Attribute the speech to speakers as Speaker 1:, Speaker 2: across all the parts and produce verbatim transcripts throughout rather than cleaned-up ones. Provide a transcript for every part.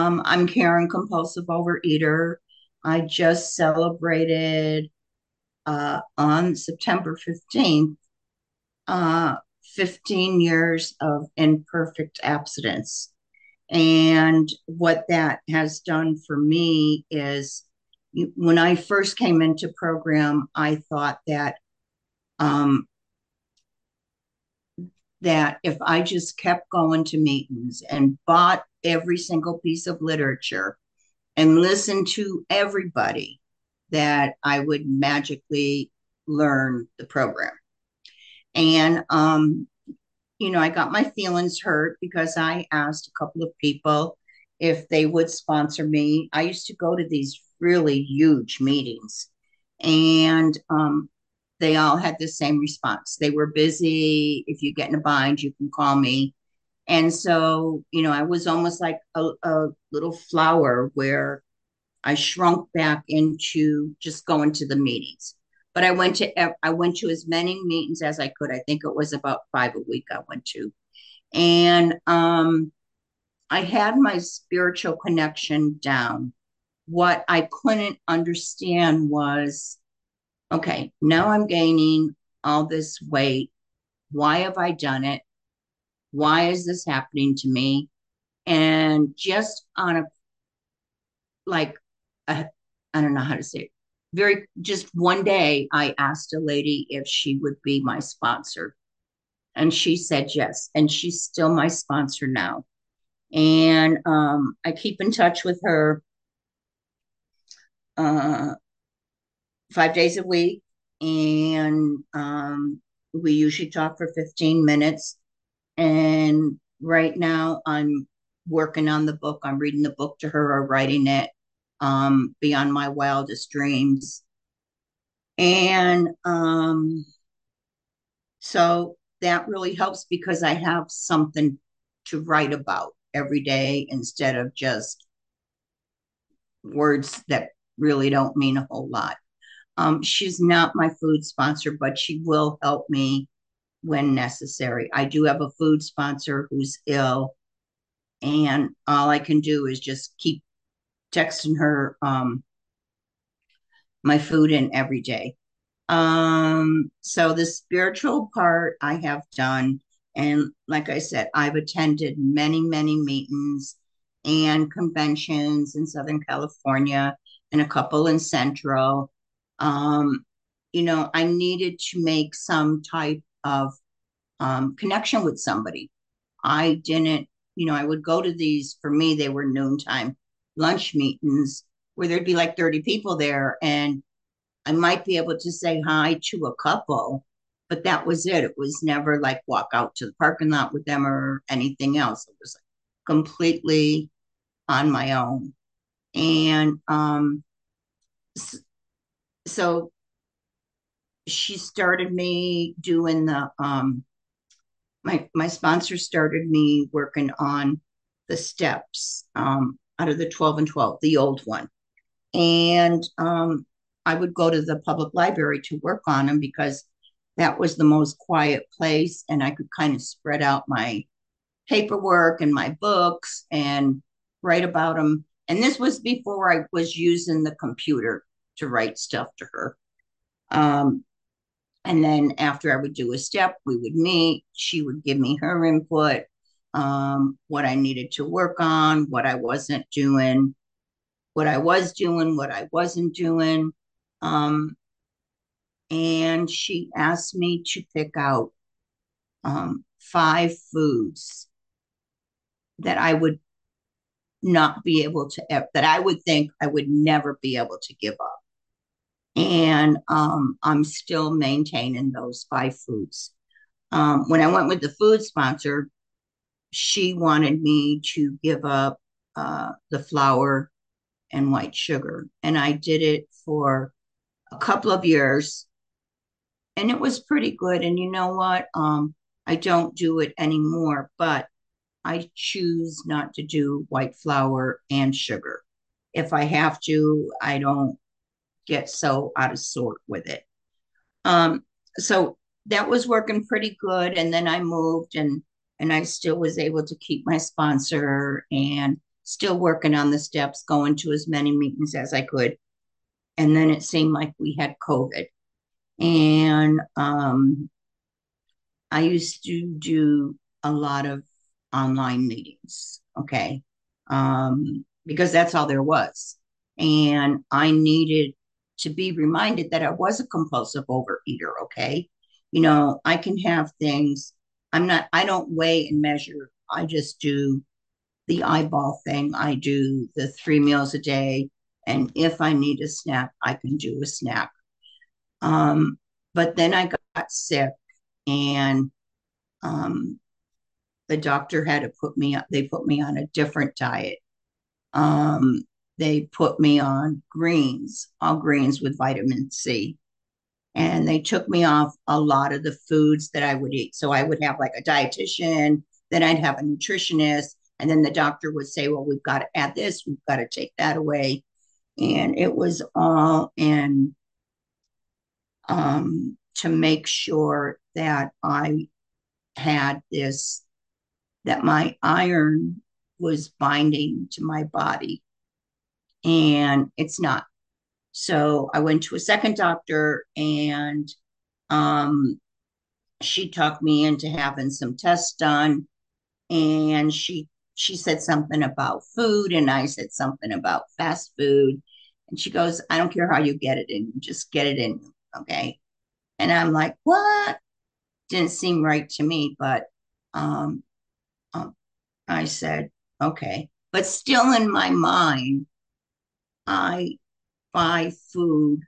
Speaker 1: Um, I'm Karen, compulsive overeater. I just celebrated uh, on September fifteenth, uh, fifteen years of imperfect abstinence. And what that has done for me is you- when I first came into program, I thought that um, that if I just kept going to meetings and bought every single piece of literature and listen to everybody, that I would magically learn the program. And, um, you know, I got my feelings hurt because I asked a couple of people if they would sponsor me. I used to go to these really huge meetings, and um, they all had the same response. They were busy. If you get in a bind, you can call me. And so, you know, I was almost like a, a little flower where I shrunk back into just going to the meetings. But I went to I went to as many meetings as I could. I think it was about five a week I went to, and um, I had my spiritual connection down. What I couldn't understand was, okay, now I'm gaining all this weight. Why have I done it? Why is this happening to me? And just on a like I I don't know how to say it. Very just one day, I asked a lady if she would be my sponsor, and she said yes, and she's still my sponsor now. And um, I keep in touch with her uh, five days a week, and um, we usually talk for fifteen minutes. And right now, I'm working on the book. I'm reading the book to her or writing it, um, Beyond My Wildest Dreams. And um, so that really helps because I have something to write about every day instead of just words that really don't mean a whole lot. Um, she's not my food sponsor, but she will help me when necessary. I do have a food sponsor who's ill, and all I can do is just keep texting her um, my food in every day. Um, so the spiritual part I have done. And like I said, I've attended many, many meetings and conventions in Southern California and a couple in Central. Um, you know, I needed to make some type of um, connection with somebody. I didn't, you know, I would go to these, for me, they were noontime lunch meetings where there'd be like thirty people there. And I might be able to say hi to a couple, but that was it. It was never like walk out to the parking lot with them or anything else. It was completely on my own. And um, so she started me doing the, um, my, my sponsor started me working on the steps um, out of the twelve and twelve, the old one. And um, I would go to the public library to work on them because that was the most quiet place, and I could kind of spread out my paperwork and my books and write about them. And this was before I was using the computer to write stuff to her. Um, and then after I would do a step, we would meet. She would give me her input, um, what I needed to work on, what I wasn't doing, what I was doing, what I wasn't doing. Um, and she asked me to pick out um, five foods that I would not be able to, that I would think I would never be able to give up. And um, I'm still maintaining those five foods. Um, when I went with the food sponsor, she wanted me to give up uh, the flour and white sugar. And I did it for a couple of years, and it was pretty good. And you know what? Um, I don't do it anymore, but I choose not to do white flour and sugar. If I have to, I don't get so out of sort with it. Um, so that was working pretty good. And then I moved, and and I still was able to keep my sponsor and still working on the steps, going to as many meetings as I could. And then it seemed like we had COVID. And um, I used to do a lot of online meetings, okay, um, because that's all there was. And I needed to be reminded that I was a compulsive overeater, okay? You know, I can have things, I'm not, I don't weigh and measure. I just do the eyeball thing. I do the three meals a day. And if I need a snack, I can do a snack. Um, but then I got sick and um, the doctor had to put me, they put me on a different diet. Um, they put me on greens, all greens with vitamin C. And they took me off a lot of the foods that I would eat. So I would have like a dietitian, then I'd have a nutritionist, and then the doctor would say, well, we've got to add this, we've got to take that away. And it was all in um, to make sure that I had this, that my iron was binding to my body, and it's not. So I went to a second doctor, and um, she talked me into having some tests done, and she she said something about food, and I said something about fast food, and she goes, I don't care how you get it in, just get it in, okay? And I'm like, what? Didn't seem right to me, but um, um I said, okay. But still in my mind, I buy food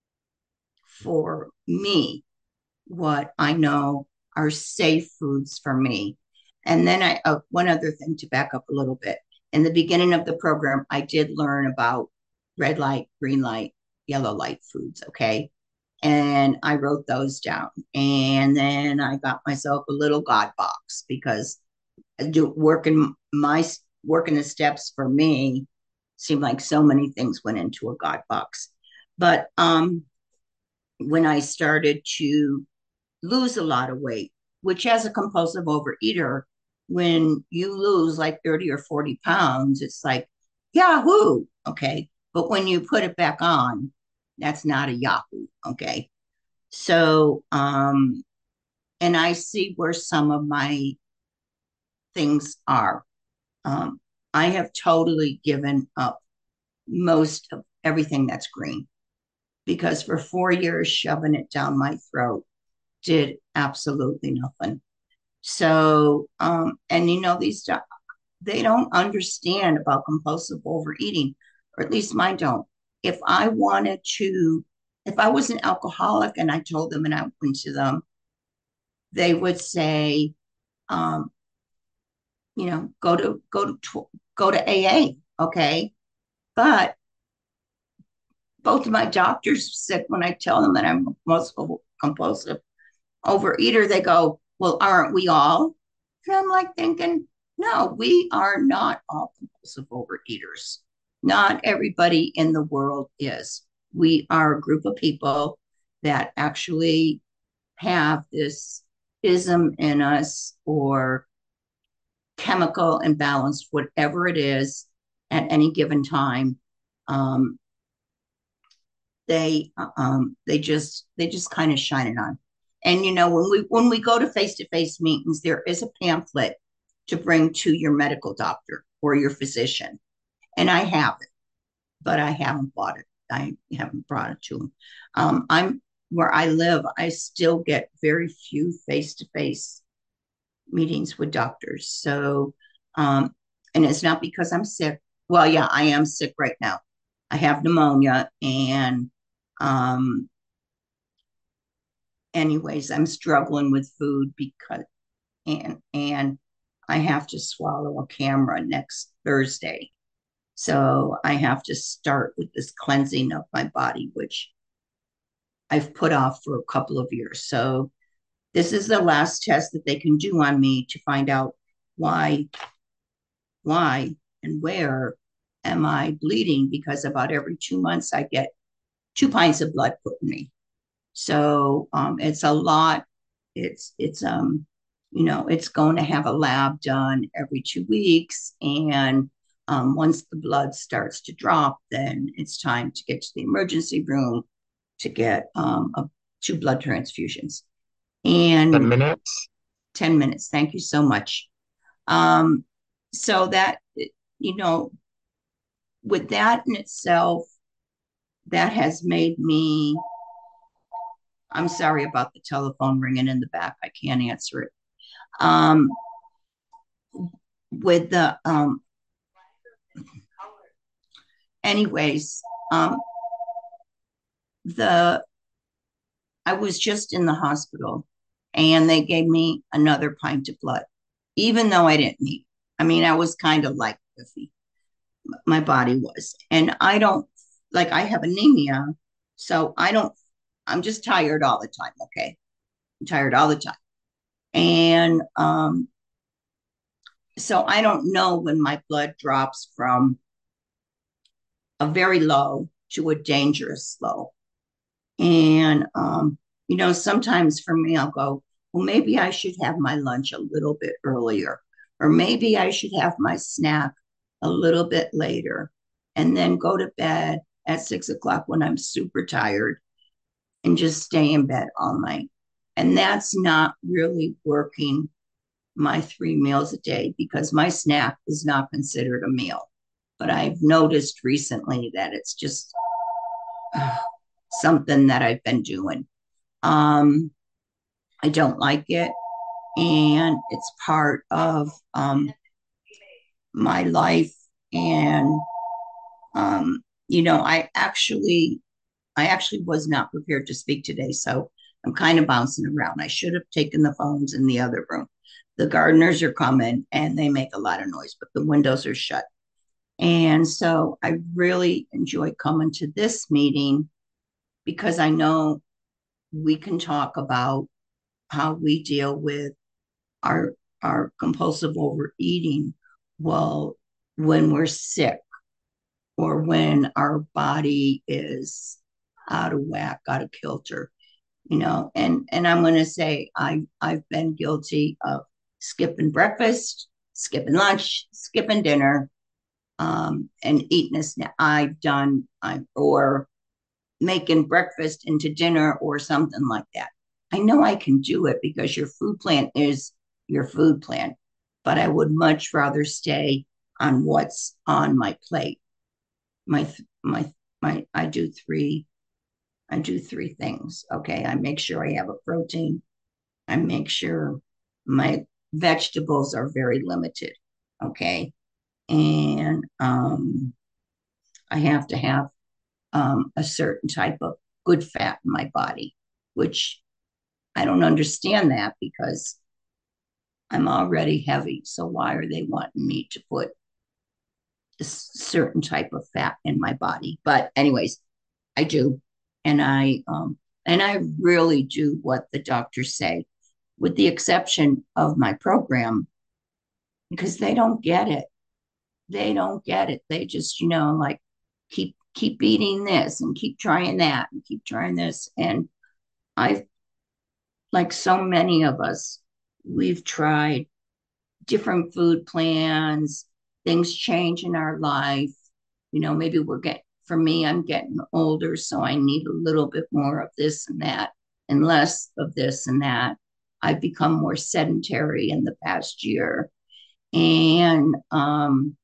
Speaker 1: for me, what I know are safe foods for me. And then I, uh, one other thing to back up a little bit. In the beginning of the program, I did learn about red light, green light, yellow light foods. Okay. And I wrote those down. And then I got myself a little God box because do working my working the steps for me seemed like so many things went into a God box. But um, when I started to lose a lot of weight, which as a compulsive overeater, when you lose like thirty or forty pounds, it's like, Yahoo. Okay. But when you put it back on, that's not a Yahoo. Okay. So, um, and I see where some of my things are. Um, I have totally given up most of everything that's green because for four years, shoving it down my throat did absolutely nothing. So, um, and you know, these they don't understand about compulsive overeating, or at least mine don't. If I wanted to, if I was an alcoholic and I told them and I went to them, they would say, um, you know, go to go to go to A A, okay? But both of my doctors said when I tell them that I'm a most compulsive overeater, they go, well, aren't we all? And I'm like thinking, no, we are not all compulsive overeaters. Not everybody in the world is. We are a group of people that actually have this ism in us or chemical imbalance, whatever it is at any given time. Um, they um, they just they just kind of shine it on. And you know, when we when we go to face to face meetings, there is a pamphlet to bring to your medical doctor or your physician, and I have it, but I haven't bought it. I haven't brought it to them. Um, I'm where I live. I still get very few face to face meetings with doctors. So, um, and it's not because I'm sick. Well, yeah, I am sick right now. I have pneumonia, and um, anyways, I'm struggling with food because and and I have to swallow a camera next Thursday. So I have to start with this cleansing of my body, which I've put off for a couple of years. So this is the last test that they can do on me to find out why, why, and where am I bleeding? Because about every two months I get two pints of blood put in me. So um, it's a lot. It's it's um you know it's going to have a lab done every two weeks, and Um, once the blood starts to drop, then it's time to get to the emergency room to get um, a, two blood transfusions.
Speaker 2: ten
Speaker 1: And
Speaker 2: minutes?
Speaker 1: ten minutes. Thank you so much. Um, so that, you know, with that in itself, that has made me, I'm sorry about the telephone ringing in the back. I can't answer it. Um, with the, um, anyways, um, the, I was just in the hospital and they gave me another pint of blood, even though I didn't need. I mean, I was kind of like iffy. My body was, and I don't like. I have anemia, so I don't. I'm just tired all the time. Okay, I'm tired all the time, and um, so I don't know when my blood drops from a very low to a dangerous low. And, um, you know, sometimes for me, I'll go, well, maybe I should have my lunch a little bit earlier, or maybe I should have my snack a little bit later, and then go to bed at six o'clock when I'm super tired and just stay in bed all night. And that's not really working my three meals a day because my snack is not considered a meal. But I've noticed recently that it's just uh, something that I've been doing. Um, I don't like it, and it's part of um, my life. And um, you know, I actually, I actually was not prepared to speak today, so I'm kind of bouncing around. I should have taken the phones in the other room. The gardeners are coming, and they make a lot of noise, but the windows are shut. And so I really enjoy coming to this meeting because I know we can talk about how we deal with our our compulsive overeating well when we're sick or when our body is out of whack, out of kilter, you know. And and I'm going to say I I've been guilty of skipping breakfast, skipping lunch, skipping dinner, um, and eating a snack. I've done I or making breakfast into dinner or something like that. I know I can do it because your food plan is your food plan, but I would much rather stay on what's on my plate. My my my I do three I do three things. Okay, I make sure I have a protein. I make sure my vegetables are very limited. Okay, and um, I have to have um, a certain type of good fat in my body, which I don't understand that because I'm already heavy. So why are they wanting me to put a certain type of fat in my body? But anyways, I do, and I um, and I really do what the doctors say, with the exception of my program, because they don't get it. They don't get it. They just, you know, like keep keep eating this and keep trying that and keep trying this. And I've like so many of us, we've tried different food plans, things change in our life. You know, maybe we're getting, for me, I'm getting older, so I need a little bit more of this and that and less of this and that. I've become more sedentary in the past year. And um,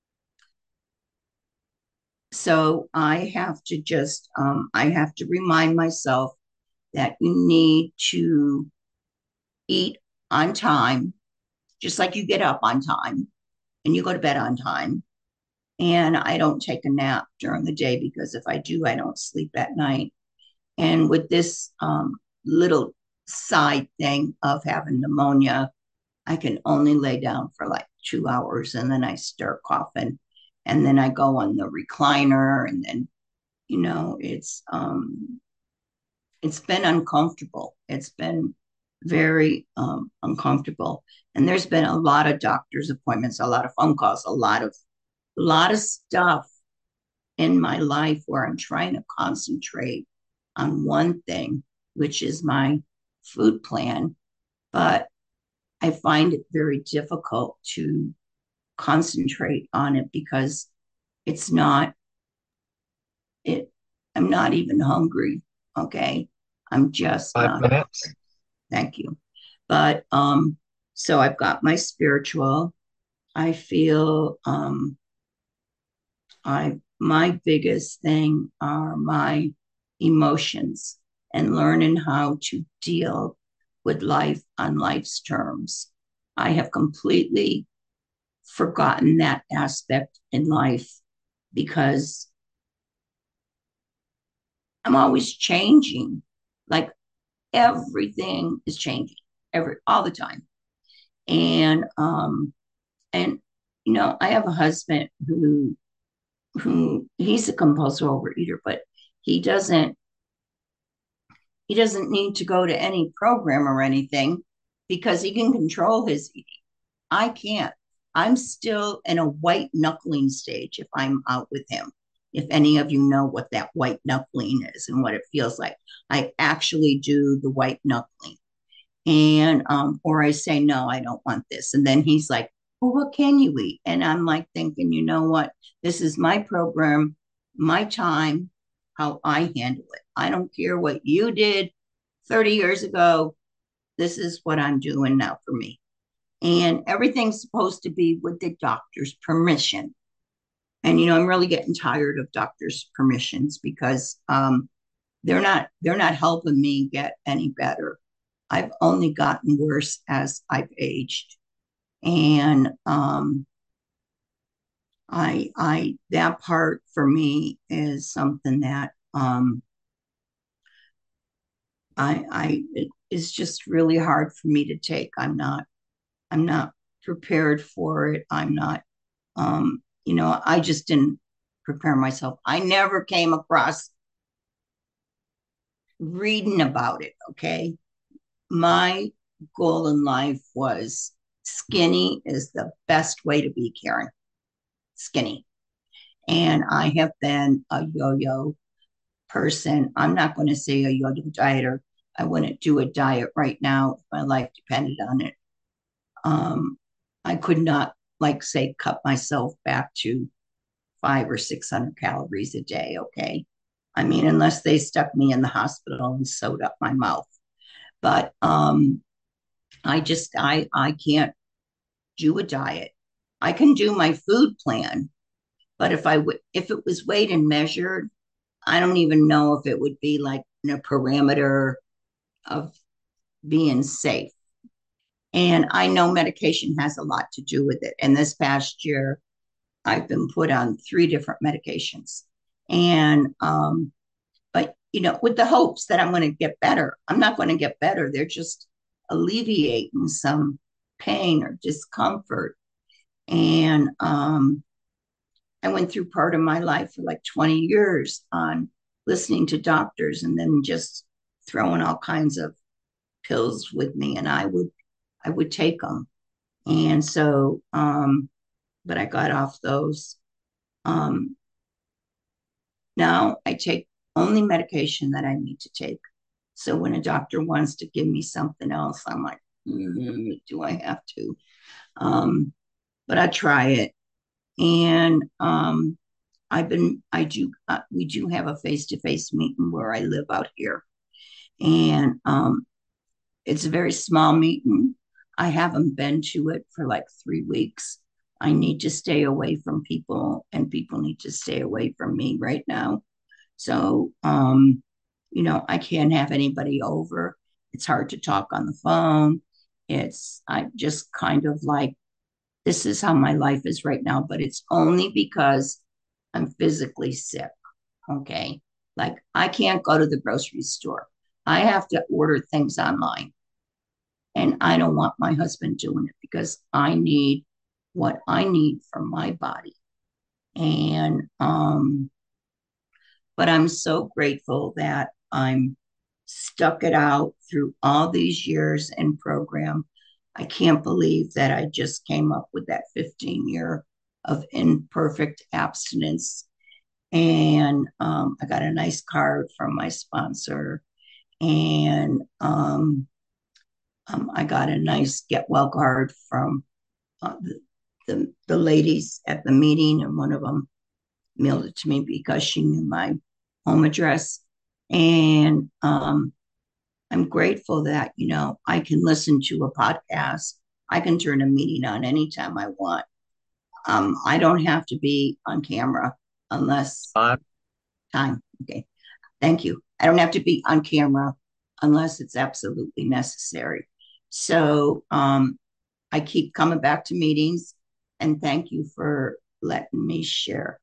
Speaker 1: so I have to just, um, I have to remind myself that you need to eat on time, just like you get up on time and you go to bed on time. And I don't take a nap during the day because if I do, I don't sleep at night. And with this um, little side thing of having pneumonia, I can only lay down for like two hours and then I start coughing. And then I go on the recliner and then, you know, it's um it's been uncomfortable. It's been very um, uncomfortable. And there's been a lot of doctor's appointments, a lot of phone calls, a lot of a lot of stuff in my life where I'm trying to concentrate on one thing, which is my food plan. But I find it very difficult to concentrate on it because it's not it. I'm not even hungry. Okay. I'm just
Speaker 2: Five
Speaker 1: not.
Speaker 2: minutes.
Speaker 1: Thank you. But um, so I've got my spiritual. I feel um I my biggest thing are my emotions and learning how to deal with life on life's terms. I have completely forgotten that aspect in life because I'm always changing. Like everything is changing every all the time. And um and you know, I have a husband who who he's a compulsive overeater, but he doesn't he doesn't need to go to any program or anything because he can control his eating. I can't. I'm still in a white knuckling stage if I'm out with him. If any of you know what that white knuckling is and what it feels like, I actually do the white knuckling. And um, or I say, no, I don't want this. And then he's like, well, what can you eat? And I'm like thinking, you know what? This is my program, my time, how I handle it. I don't care what you did thirty years ago. This is what I'm doing now for me. And everything's supposed to be with the doctor's permission. And you know, I'm really getting tired of doctors' permissions because um, they're not they're not helping me get any better. I've only gotten worse as I've aged, and um, I I that part for me is something that um, I I it is just really hard for me to take. I'm not I'm not prepared for it. I'm not um, you know I just didn't prepare myself. I never came across reading about it. Okay, my goal in life was skinny is the best way to be, Karen. Skinny. And I have been a yo yo person. I'm not going to say a yo yo dieter. I wouldn't do a diet right now if my life depended on it. Um, I could not, like, say, cut myself back to five or six hundred calories a day. Okay. I mean, unless they stuck me in the hospital and sewed up my mouth. But um, I just, I, I can't do a diet. I can do my food plan, but if I would, if it was weighed and measured, I don't even know if it would be like in a parameter of being safe. And I know medication has a lot to do with it. And this past year, I've been put on three different medications. And, um, but, you know, with the hopes that I'm going to get better, I'm not going to get better. They're just alleviating some pain or discomfort. And um, I went through part of my life for like twenty years on listening to doctors and then just throwing all kinds of pills with me, and I would I would take them. And so um but I got off those. Um Now I take only medication that I need to take. So when a doctor wants to give me something else, I'm like, mm, do I have to? Um but I try it. And um I've been, I do, uh, we do have a face to face meeting where I live out here. And um, it's a very small meeting. I haven't been to it for like three weeks. I need to stay away from people, and people need to stay away from me right now. So, um, you know, I can't have anybody over. It's hard to talk on the phone. It's, I just kind of like, this is how my life is right now, but it's only because I'm physically sick. Okay. Like I can't go to the grocery store. I have to order things online. And I don't want my husband doing it because I need what I need for my body. And um, but I'm so grateful that I'm stuck it out through all these years in program. I can't believe that I just came up with that fifteen year of imperfect abstinence. And um, I got a nice card from my sponsor. And um, um, I got a nice get well card from uh, the the ladies at the meeting, and one of them mailed it to me because she knew my home address. And um, I'm grateful that, you know, I can listen to a podcast. I can turn a meeting on anytime I want. Um, I don't have to be on camera unless
Speaker 2: Uh,
Speaker 1: time. Okay. Thank you. I don't have to be on camera unless it's absolutely necessary. So um, I keep coming back to meetings, and thank you for letting me share.